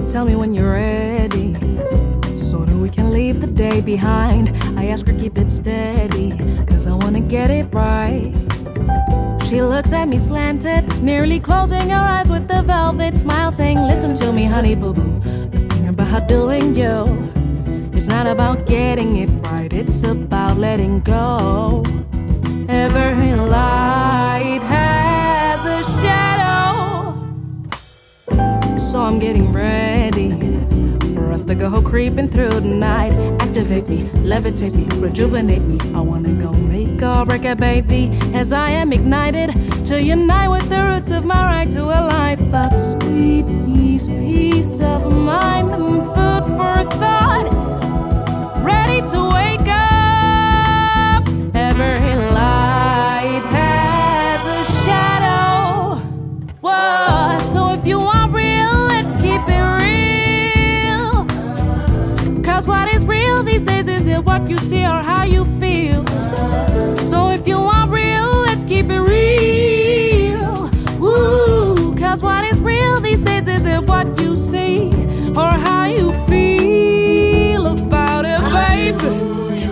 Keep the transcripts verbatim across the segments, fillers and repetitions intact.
Tell me when you're ready, so that we can leave the day behind. I ask her keep it steady, cause I wanna get it right. She looks at me slanted, nearly closing her eyes with the velvet smile, saying, listen to me, honey boo-boo. The thing about doing you, it's not about getting it right, it's about letting go. Every light has a shadow, so I'm getting ready for us to go creeping through the night. Activate me, levitate me, rejuvenate me. I wanna go make or break it, baby, as I am ignited to unite with the roots of my right to a life of sweet peace, peace of mind and food for thought. Ready to wake up. Every light has a shadow. Whoa, so if you want real, let's keep it real. Cause what is real these days, is it what you see or how you feel? So if you want real, let's keep it real. Woo, cause what is real these days, is it what you see or how you feel about it, baby?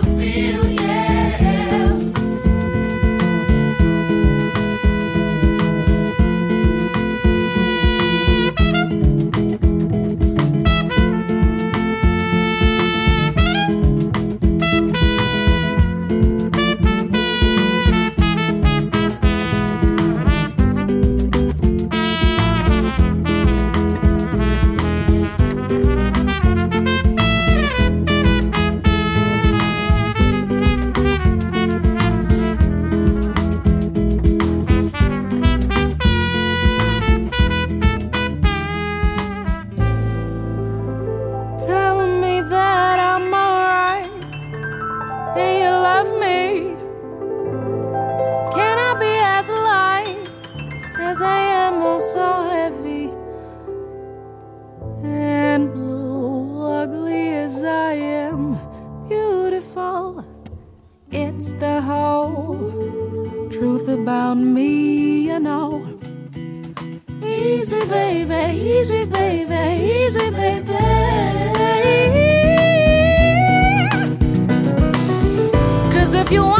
It's the whole truth about me, you know. Easy, baby, easy, baby, easy, baby. Cause if you want